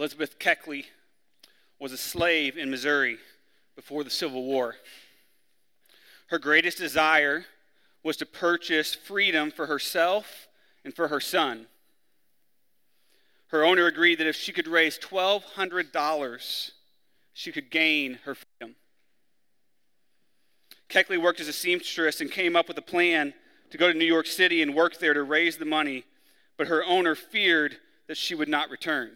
Elizabeth Keckley was a slave in Missouri before the Civil War. Her greatest desire was to purchase freedom for herself and for her son. Her owner agreed that if she could raise $1,200, she could gain her freedom. Keckley worked as a seamstress and came up with a plan to go to New York City and work there to raise the money, but her owner feared that she would not return.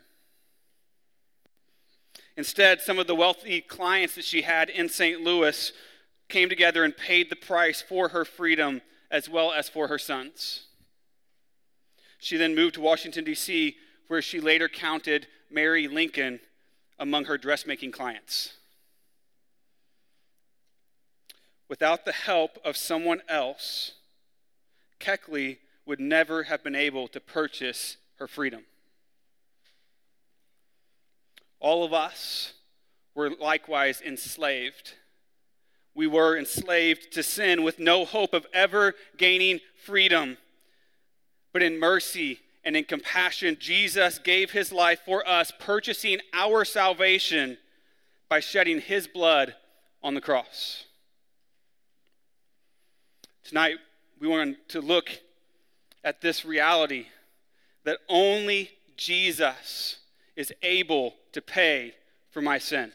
Instead, some of the wealthy clients that she had in St. Louis came together and paid the price for her freedom as well as for her son's. She then moved to Washington, D.C., where she later counted Mary Lincoln among her dressmaking clients. Without the help of someone else, Keckley would never have been able to purchase her freedom. All of us were likewise enslaved. We were enslaved to sin with no hope of ever gaining freedom. But in mercy and in compassion, Jesus gave his life for us, purchasing our salvation by shedding his blood on the cross. Tonight, we want to look at this reality that only Jesus is able to pay for my sin.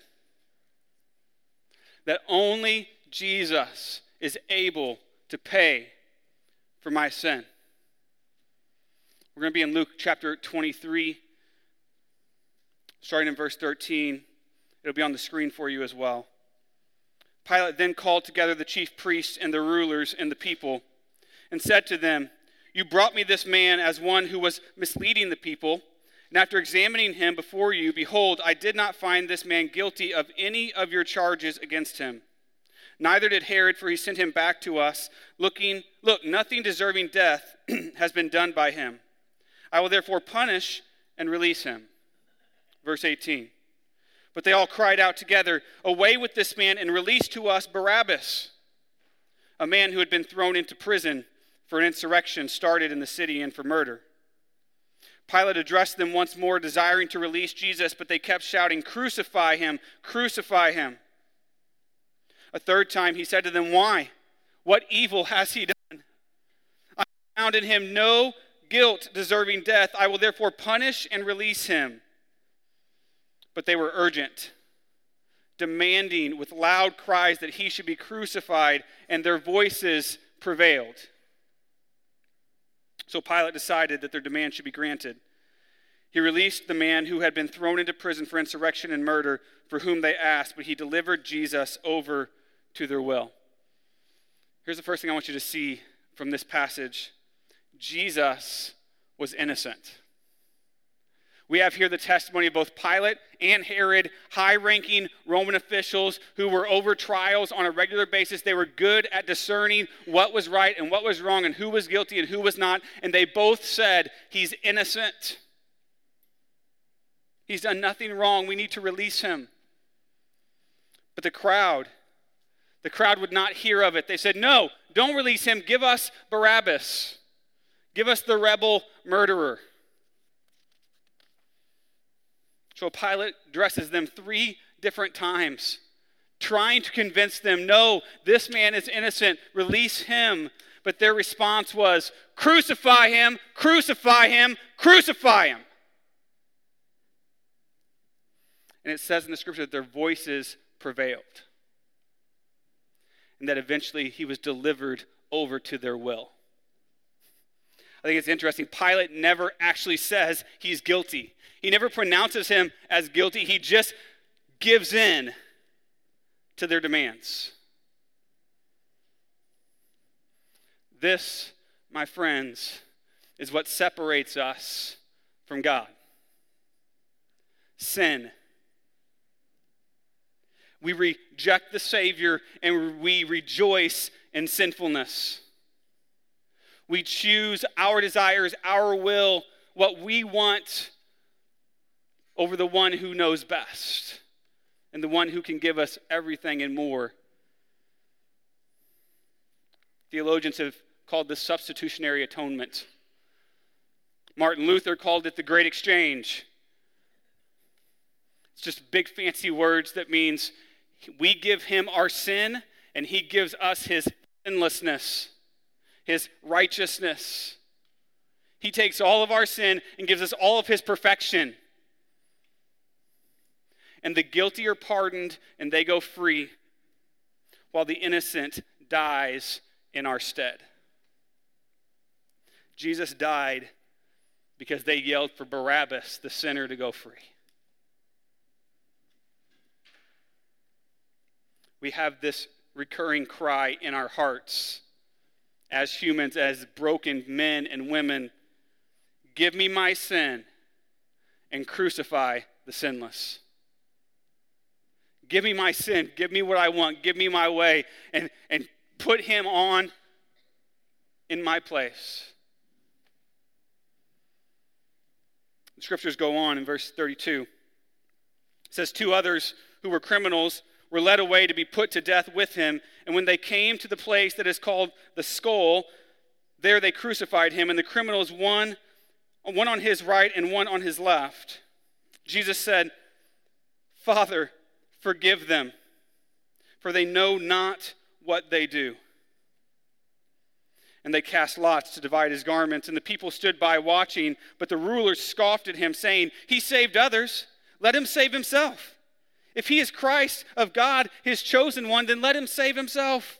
That only Jesus is able to pay for my sin. We're going to be in Luke chapter 23, starting in verse 13. It'll be on the screen for you as well. Pilate then called together the chief priests and the rulers and the people and said to them, "You brought me this man as one who was misleading the people. And after examining him before you, behold, I did not find this man guilty of any of your charges against him. Neither did Herod, for he sent him back to us. Look, nothing deserving death has been done by him. I will therefore punish and release him." Verse 18. But they all cried out together, "Away with this man and release to us Barabbas," a man who had been thrown into prison for an insurrection started in the city and for murder. Pilate addressed them once more, desiring to release Jesus, but they kept shouting, "Crucify him, crucify him." A third time he said to them, "Why? What evil has he done? I found in him no guilt deserving death. I will therefore punish and release him." But they were urgent, demanding with loud cries that he should be crucified, and their voices prevailed. So Pilate decided that their demand should be granted. He released the man who had been thrown into prison for insurrection and murder, for whom they asked, but he delivered Jesus over to their will. Here's the first thing I want you to see from this passage. Jesus was innocent. We have here the testimony of both Pilate and Herod, high-ranking Roman officials who were over trials on a regular basis. They were good at discerning what was right and what was wrong and who was guilty and who was not. And they both said, he's innocent. He's done nothing wrong. We need to release him. But the crowd would not hear of it. They said, "No, don't release him. Give us Barabbas. Give us the rebel murderer." So Pilate addresses them 3 different times, trying to convince them, "No, this man is innocent. Release him." But their response was, "Crucify him, crucify him, crucify him." And it says in the scripture that their voices prevailed, and that eventually he was delivered over to their will. I think it's interesting. Pilate never actually says he's guilty. He never pronounces him as guilty. He just gives in to their demands. This, my friends, is what separates us from God. Sin. We reject the Savior and we rejoice in sinfulness. We choose our desires, our will, what we want over the one who knows best and the one who can give us everything and more. Theologians have called this substitutionary atonement. Martin Luther called it the Great Exchange. It's just big fancy words that means we give him our sin and he gives us his sinlessness, his righteousness. He takes all of our sin and gives us all of his perfection. And the guilty are pardoned and they go free, while the innocent dies in our stead. Jesus died because they yelled for Barabbas, the sinner, to go free. We have this recurring cry in our hearts as humans, as broken men and women: give me my sin and crucify the sinless. Give me my sin, give me what I want, give me my way, and put him on in my place. The scriptures go on in verse 32. It says, 2 others who were criminals were led away to be put to death with him. And when they came to the place that is called the Skull, there they crucified him, and the criminals, one on his right and one on his left. Jesus said, Father, forgive them, for they know not what they do. And they cast lots to divide his garments, and the people stood by watching, but the rulers scoffed at him, saying, he saved others, let him save himself. If he is Christ of God, his chosen one, then let him save himself.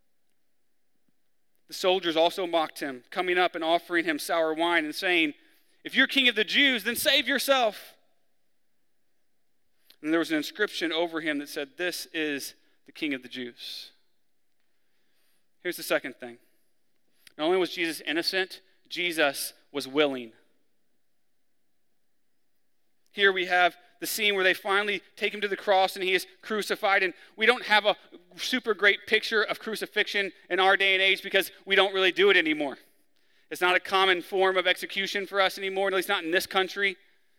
The soldiers also mocked him, coming up and offering him sour wine and saying, if you're king of the Jews, then save yourself. And there was an inscription over him that said, this is the King of the Jews. Here's the second thing. Not only was Jesus innocent, Jesus was willing. Here we have the scene where they finally take him to the cross and he is crucified. And we don't have a super great picture of crucifixion in our day and age because we don't really do it anymore. It's not a common form of execution for us anymore, at least not in this country.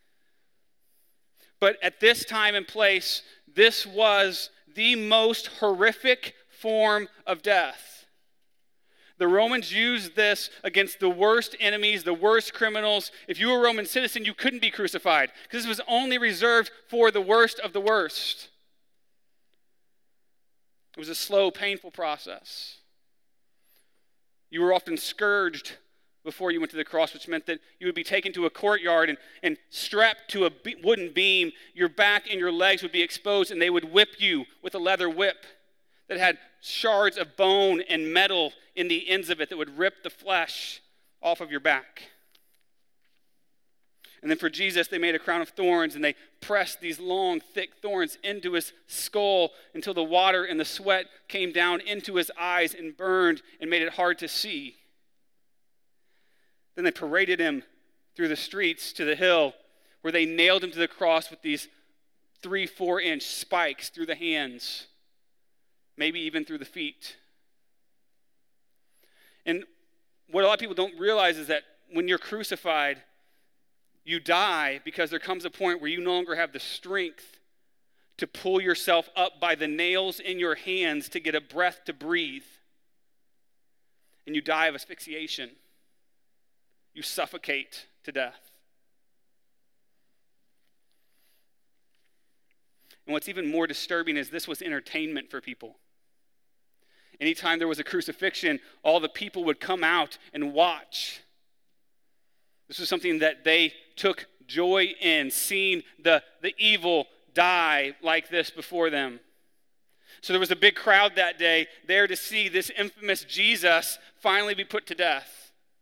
But at this time and place, this was the most horrific form of death. The Romans used this against the worst enemies, the worst criminals. If you were a Roman citizen, you couldn't be crucified because this was only reserved for the worst of the worst. It was a slow, painful process. You were often scourged before you went to the cross, which meant that you would be taken to a courtyard and strapped to a wooden beam. Your back and your legs would be exposed, and they would whip you with a leather whip that had shards of bone and metal in the ends of it that would rip the flesh off of your back. And then for Jesus, they made a crown of thorns, and they pressed these long, thick thorns into his skull until the water and the sweat came down into his eyes and burned and made it hard to see. Then they paraded him through the streets to the hill where they nailed him to the cross with these 3-4 inch spikes through the hands, maybe even through the feet. And what a lot of people don't realize is that when you're crucified, you die because there comes a point where you no longer have the strength to pull yourself up by the nails in your hands to get a breath to breathe. And you die of asphyxiation. You suffocate to death. And what's even more disturbing is this was entertainment for people. Anytime there was a crucifixion, all the people would come out and watch. This was something that they took joy in, seeing the evil die like this before them. So there was a big crowd that day there to see this infamous Jesus finally be put to death.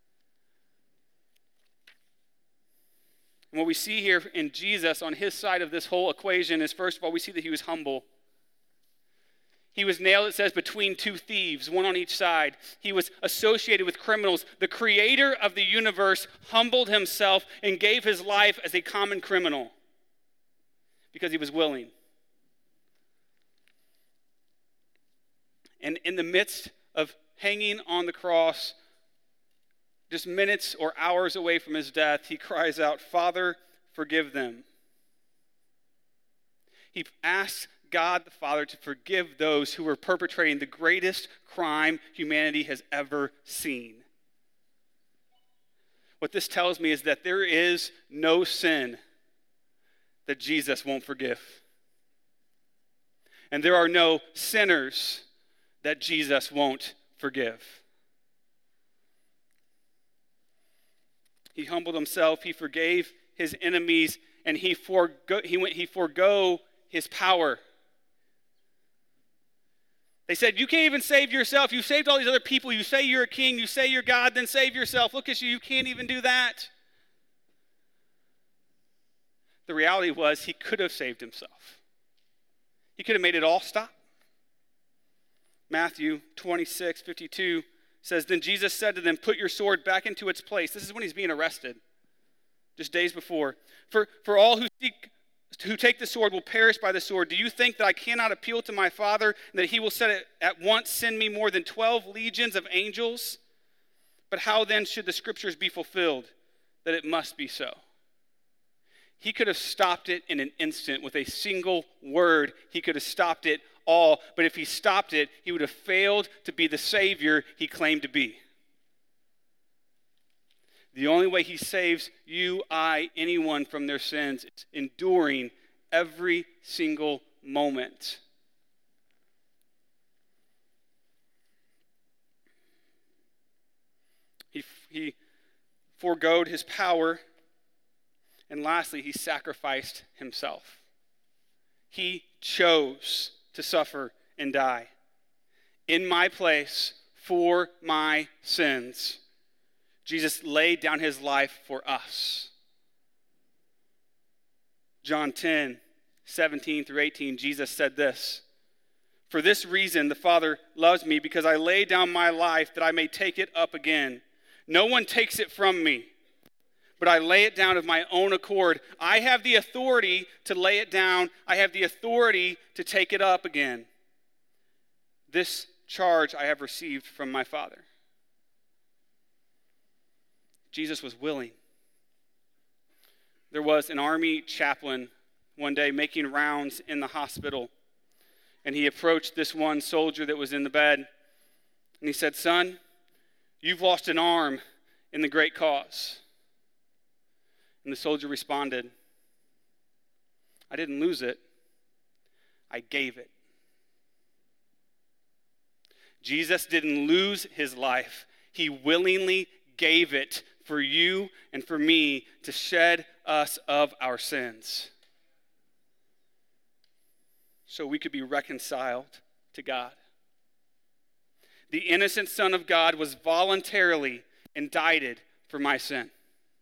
And what we see here in Jesus on his side of this whole equation is, first of all, we see that he was humble. He was nailed, it says, between 2 thieves, one on each side. He was associated with criminals. The creator of the universe humbled himself and gave his life as a common criminal because he was willing. And in the midst of hanging on the cross, just minutes or hours away from his death, he cries out, Father, forgive them. He asks God the Father to forgive those who were perpetrating the greatest crime humanity has ever seen. What this tells me is that there is no sin that Jesus won't forgive. And there are no sinners that Jesus won't forgive. He humbled himself, he forgave his enemies, and he forego his power. They said, you can't even save yourself. You saved all these other people. You say you're a king. You say you're God. Then save yourself. Look at you. You can't even do that. The reality was he could have saved himself. He could have made it all stop. Matthew 26:52 says, then Jesus said to them, put your sword back into its place. This is when he's being arrested, just days before. For all who take the sword will perish by the sword. Do you think that I cannot appeal to my Father, and that he will at once send me more than 12 legions of angels? But how then should the scriptures be fulfilled, that it must be so? He could have stopped it in an instant with a single word. He could have stopped it all. But if he stopped it, he would have failed to be the Savior he claimed to be. The only way he saves you, anyone from their sins is enduring every single moment. He forgoed his power. And lastly, he sacrificed himself. He chose to suffer and die in my place for my sins. Jesus laid down his life for us. John 10:17-18, Jesus said this, for this reason the Father loves me, because I lay down my life that I may take it up again. No one takes it from me, but I lay it down of my own accord. I have the authority to lay it down. I have the authority to take it up again. This charge I have received from my Father. Jesus was willing. There was an army chaplain one day making rounds in the hospital, and he approached this one soldier that was in the bed, and he said, son, you've lost an arm in the great cause. And the soldier responded, I didn't lose it, I gave it. Jesus didn't lose his life. He willingly gave it for you and for me to shed us of our sins, so we could be reconciled to God. The innocent Son of God was voluntarily indicted for my sin.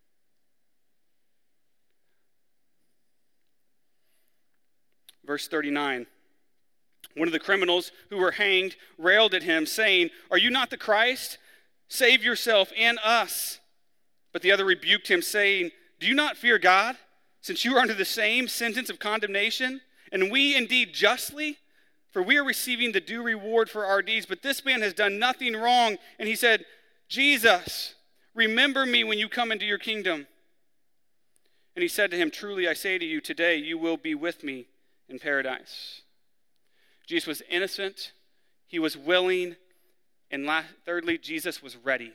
Verse 39, one of the criminals who were hanged railed at him, saying, are you not the Christ? Save yourself and us. But the other rebuked him, saying, do you not fear God, since you are under the same sentence of condemnation? And we indeed justly, for we are receiving the due reward for our deeds. But this man has done nothing wrong. And he said, Jesus, remember me when you come into your kingdom. And he said to him, truly I say to you, today you will be with me in paradise. Jesus was innocent. He was willing. And thirdly, Jesus was ready.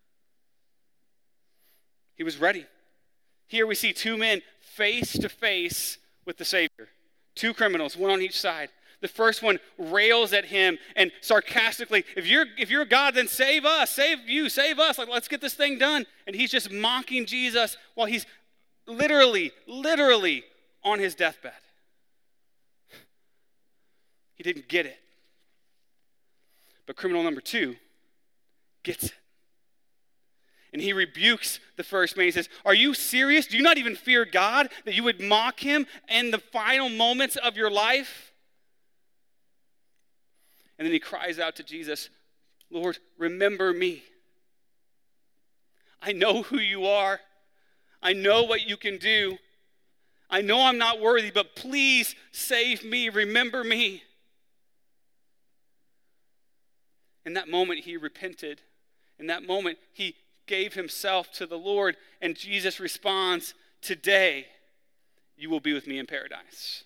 He was ready. Here we see two men face to face with the Savior. Two criminals, one on each side. The first one rails at him and sarcastically, if you're God, then save us, save us. Like, let's get this thing done. And he's just mocking Jesus while he's literally on his deathbed. He didn't get it. But criminal number two gets it. And he rebukes the first man. He says, are you serious? Do you not even fear God that you would mock him in the final moments of your life? And then he cries out to Jesus, Lord, remember me. I know who you are. I know what you can do. I know I'm not worthy, but please save me. Remember me. In that moment, he repented. In that moment, he gave himself to the Lord, and Jesus responds, today you will be with me in paradise.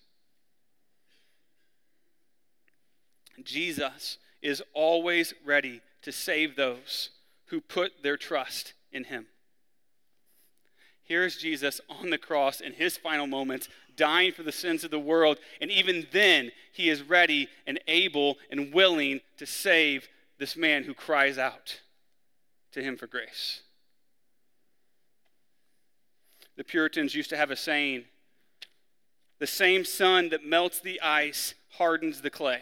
Jesus is always ready to save those who put their trust in him. Here's Jesus on the cross in his final moments, dying for the sins of the world. And even then, he is ready and able and willing to save this man who cries out to him for grace. The Puritans used to have a saying, the same sun that melts the ice hardens the clay.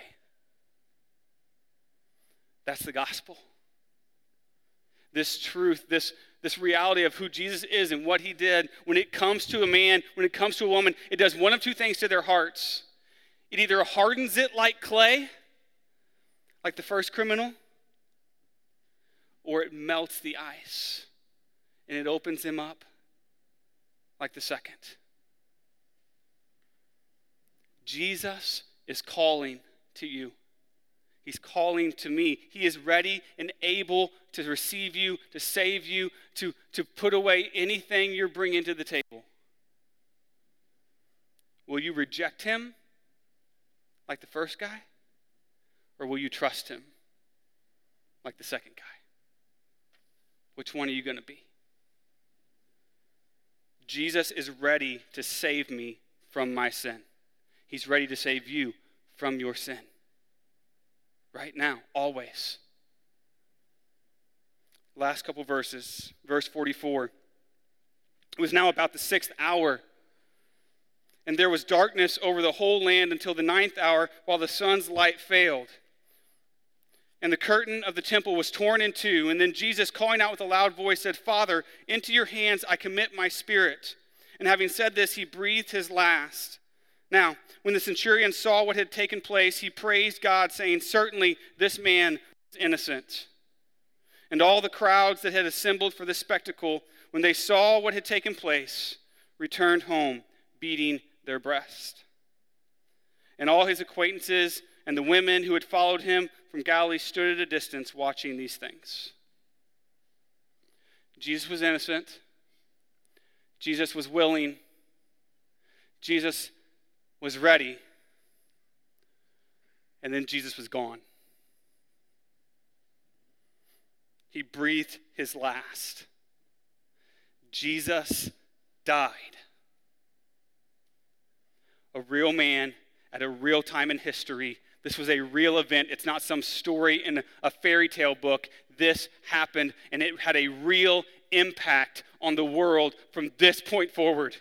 That's the gospel. This truth, this reality of who Jesus is and what he did, when it comes to a man, when it comes to a woman, it does one of two things to their hearts. It either hardens it like clay, like the first criminal, or it melts the ice and it opens him up like the second. Jesus is calling to you. He's calling to me. He is ready and able to receive you, to save you, to put away anything you're bringing to the table. Will you reject him like the first guy? Or will you trust him like the second guy? Which one are you going to be? Jesus is ready to save me from my sin. He's ready to save you from your sin. Right now, always. Last couple verses, verse 44. It was now about the 6th hour, and there was darkness over the whole land until the 9th hour, while the sun's light failed. And the curtain of the temple was torn in two. And then Jesus, calling out with a loud voice, said, Father, into your hands I commit my spirit. And having said this, he breathed his last. Now, when the centurion saw what had taken place, he praised God, saying, Certainly this man was innocent. And all the crowds that had assembled for this spectacle, when they saw what had taken place, returned home, beating their breast. And all his acquaintances and the women who had followed him from Galilee stood at a distance watching these things. Jesus was innocent. Jesus was willing. Jesus was ready. And then Jesus was gone. He breathed his last. Jesus died. A real man at a real time in history. This was a real event. It's not some story in a fairy tale book. This happened, and it had a real impact on the world from this point forward.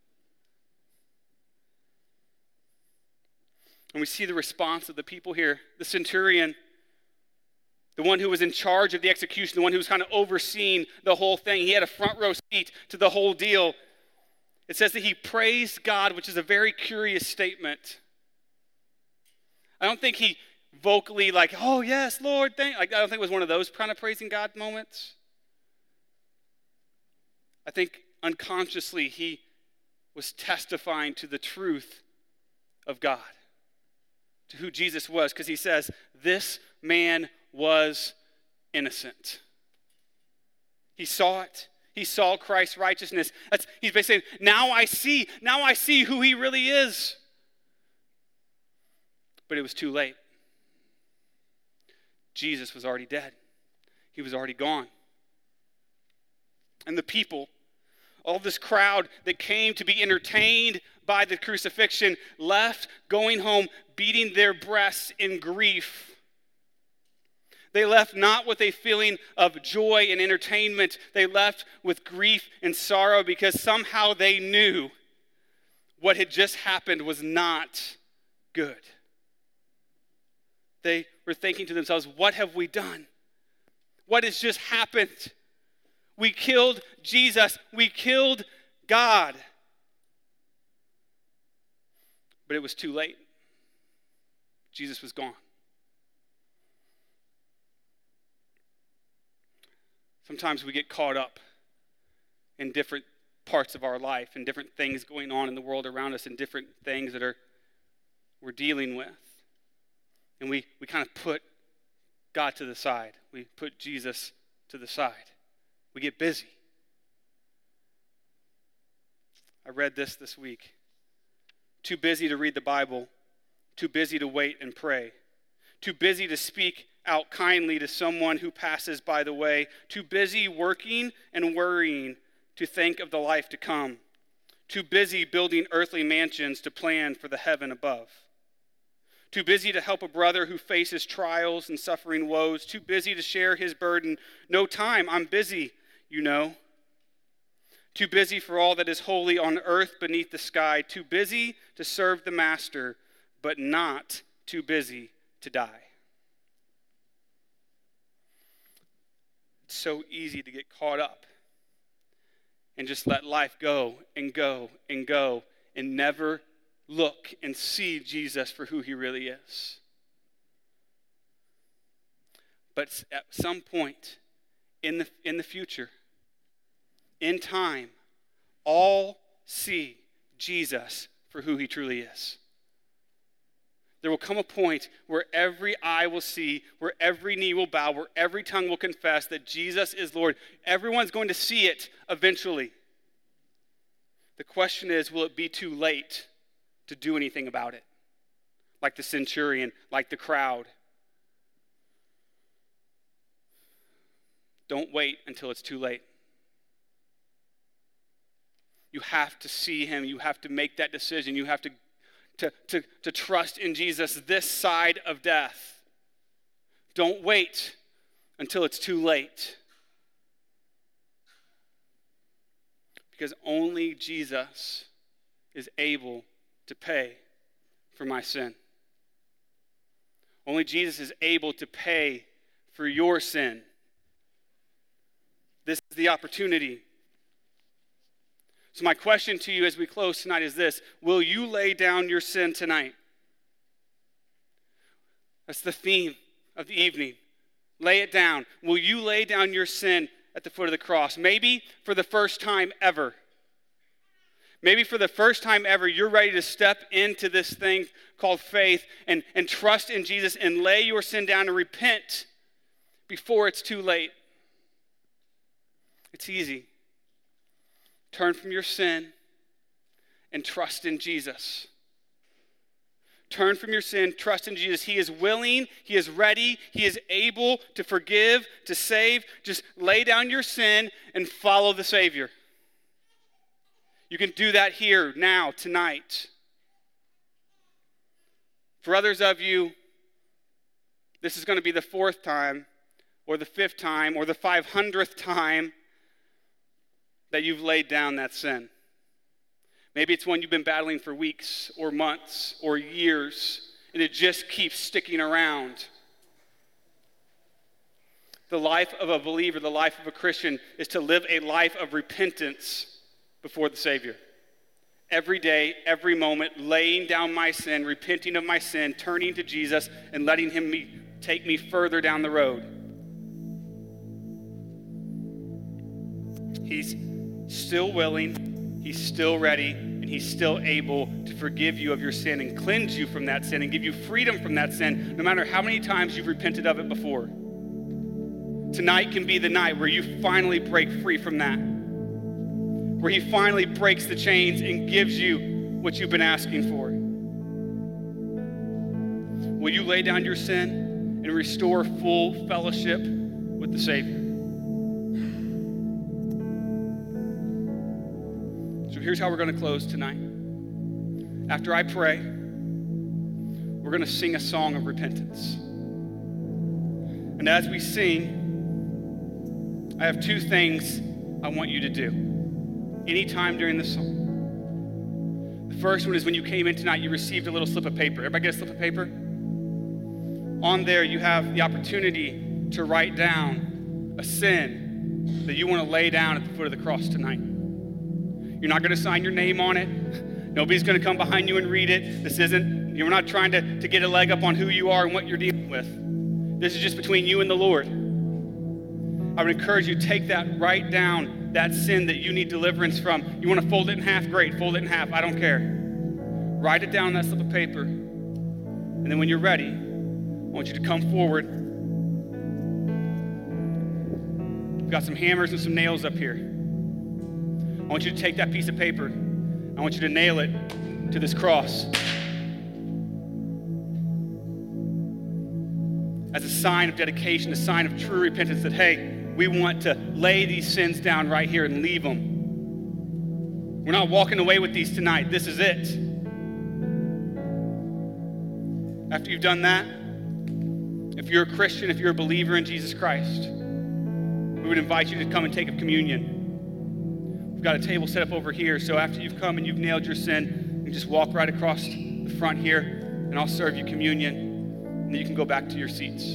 And we see the response of the people here. The centurion, the one who was in charge of the execution, the one who was kind of overseeing the whole thing, he had a front row seat to the whole deal. It says that he praised God, which is a very curious statement. I don't think he vocally oh yes, Lord, thank. I don't think it was one of those kind of praising God moments. I think unconsciously he was testifying to the truth of God, to who Jesus was, because he says, this man was innocent. He saw it. He saw Christ's righteousness. He's basically saying, now I see who he really is. But it was too late. Jesus was already dead. He was already gone. And the people, all this crowd that came to be entertained by the crucifixion, left going home, beating their breasts in grief. They left not with a feeling of joy and entertainment. They left with grief and sorrow because somehow they knew what had just happened was not good. They were thinking to themselves, what have we done? What has just happened? We killed Jesus. We killed God. But it was too late. Jesus was gone. Sometimes we get caught up in different parts of our life and different things going on in the world around us and different things that we're dealing with. And we kind of put God to the side. We put Jesus to the side. We get busy. I read this week. Too busy to read the Bible. Too busy to wait and pray. Too busy to speak out kindly to someone who passes by the way. Too busy working and worrying to think of the life to come, too busy building earthly mansions to plan for the heaven above. Too busy to help a brother who faces trials and suffering woes. Too busy to share his burden. No time, I'm busy, you know. Too busy for all that is holy on earth beneath the sky. Too busy to serve the master, but not too busy to die. It's so easy to get caught up and just let life go and go and go and never look and see Jesus for who he really is. But at some point in the future, in time, all see Jesus for who he truly is. There will come a point where every eye will see, where every knee will bow, where every tongue will confess that Jesus is Lord. Everyone's going to see it eventually. The question is, will it be too late to do anything about it? Like the centurion, like the crowd. Don't wait until it's too late. You have to see him. You have to make that decision. You have to trust in Jesus this side of death. Don't wait until it's too late. Because only Jesus is able to pay for my sin. Only Jesus is able to pay for your sin. This is the opportunity. So my question to you as we close tonight is this: will you lay down your sin tonight? That's the theme of the evening. Lay it down. Will you lay down your sin at the foot of the cross? Maybe for the first time ever. Maybe for the first time ever, you're ready to step into this thing called faith and trust in Jesus and lay your sin down and repent before it's too late. It's easy. Turn from your sin and trust in Jesus. Turn from your sin, trust in Jesus. He is willing, he is ready, he is able to forgive, to save. Just lay down your sin and follow the Savior. You can do that here, now, tonight. For others of you, this is going to be the 4th time, or the 5th time, or the 500th time that you've laid down that sin. Maybe it's one you've been battling for weeks, or months, or years, and it just keeps sticking around. The life of a believer, the life of a Christian, is to live a life of repentance before the Savior. Every day, every moment, laying down my sin, repenting of my sin, turning to Jesus, and letting him take me further down the road. He's still willing, he's still ready, and he's still able to forgive you of your sin and cleanse you from that sin and give you freedom from that sin, no matter how many times you've repented of it before. Tonight can be the night where you finally break free from that, where he finally breaks the chains and gives you what you've been asking for. Will you lay down your sin and restore full fellowship with the Savior? So here's how we're going to close tonight. After I pray, we're going to sing a song of repentance. And as we sing, I have 2 things I want you to do anytime during the song. The first one is when you came in tonight, you received a little slip of paper. Everybody get a slip of paper? On there, you have the opportunity to write down a sin that you want to lay down at the foot of the cross tonight. You're not going to sign your name on it. Nobody's going to come behind you and read it. You're not trying to get a leg up on who you are and what you're dealing with. This is just between you and the Lord. I would encourage you, take that, write down that sin that you need deliverance from. You want to fold it in half? Great, fold it in half. I don't care. Write it down on that slip of paper. And then when you're ready, I want you to come forward. We've got some hammers and some nails up here. I want you to take that piece of paper. I want you to nail it to this cross as a sign of dedication, a sign of true repentance that, hey, we want to lay these sins down right here and leave them We're not walking away with these tonight. This is it. After you've done that, if you're a Christian, if you're a believer in Jesus Christ, we would invite you to come and take a communion. We've got a table set up over here, so after you've come and you've nailed your sin, you just walk right across the front here, and I'll serve you communion, and then you can go back to your seats.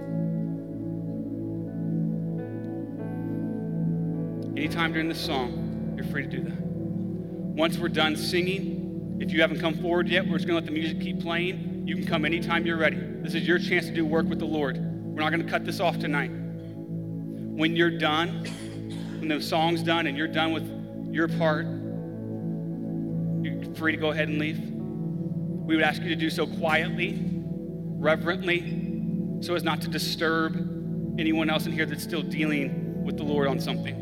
Anytime during this song, you're free to do that. Once we're done singing, if you haven't come forward yet, we're just going to let the music keep playing. You can come anytime you're ready. This is your chance to do work with the Lord. We're not going to cut this off tonight. When you're done, when the song's done and you're done with your part, you're free to go ahead and leave. We would ask you to do so quietly, reverently, so as not to disturb anyone else in here that's still dealing with the Lord on something.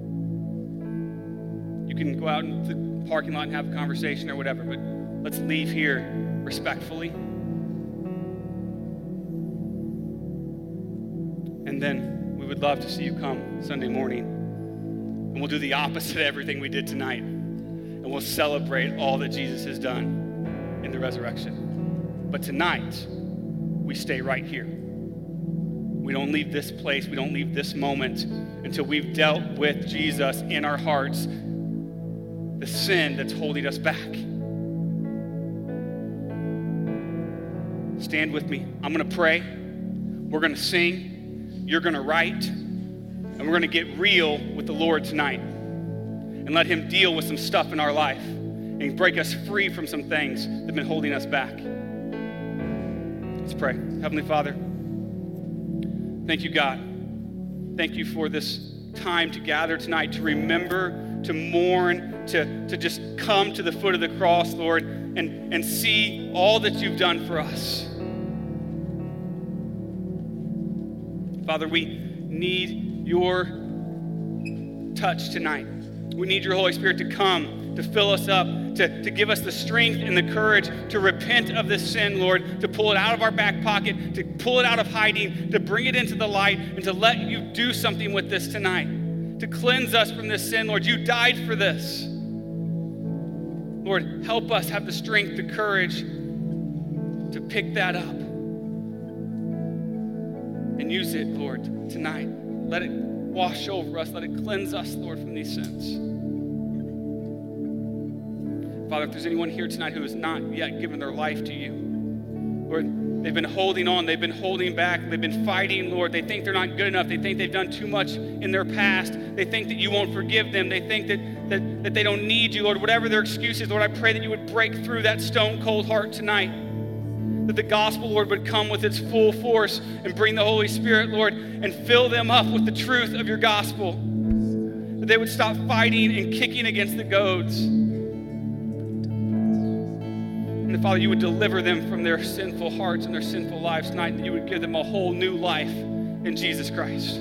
You can go out in the parking lot and have a conversation or whatever, but let's leave here respectfully. And then we would love to see you come Sunday morning, and we'll do the opposite of everything we did tonight, and we'll celebrate all that Jesus has done in the resurrection. But tonight, we stay right here. We don't leave this place, we don't leave this moment until we've dealt with Jesus in our hearts, the sin that's holding us back. Stand with me. I'm going to pray. We're going to sing. You're going to write. And we're going to get real with the Lord tonight and let him deal with some stuff in our life and break us free from some things that have been holding us back. Let's pray. Heavenly Father, thank you, God. Thank you for this time to gather tonight, to remember, to mourn, to just come to the foot of the cross, Lord, and see all that you've done for us. Father, we need your touch tonight. We need your Holy Spirit to come, to fill us up, to give us the strength and the courage to repent of this sin, Lord, to pull it out of our back pocket, to pull it out of hiding, to bring it into the light, and to let you do something with this tonight, to cleanse us from this sin, Lord. You died for this. Lord, help us have the strength, the courage to pick that up and use it, Lord, tonight. Let it wash over us. Let it cleanse us, Lord, from these sins. Father, if there's anyone here tonight who has not yet given their life to you, Lord, they've been holding on. They've been holding back. They've been fighting, Lord. They think they're not good enough. They think they've done too much in their past. They think that you won't forgive them. They think that they don't need you, Lord. Whatever their excuse is, Lord, I pray that you would break through that stone-cold heart tonight. That the gospel, Lord, would come with its full force and bring the Holy Spirit, Lord, and fill them up with the truth of your gospel. That they would stop fighting and kicking against the goads. And Father, you would deliver them from their sinful hearts and their sinful lives tonight, and you would give them a whole new life in Jesus Christ.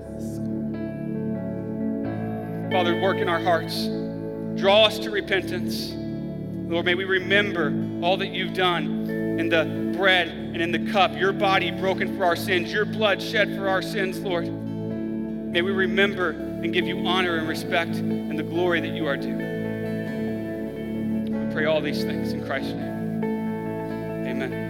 Father, work in our hearts. Draw us to repentance. Lord, may we remember all that you've done in the bread and in the cup, your body broken for our sins, your blood shed for our sins, Lord. May we remember and give you honor and respect and the glory that you are due. We pray all these things in Christ's name. Amen.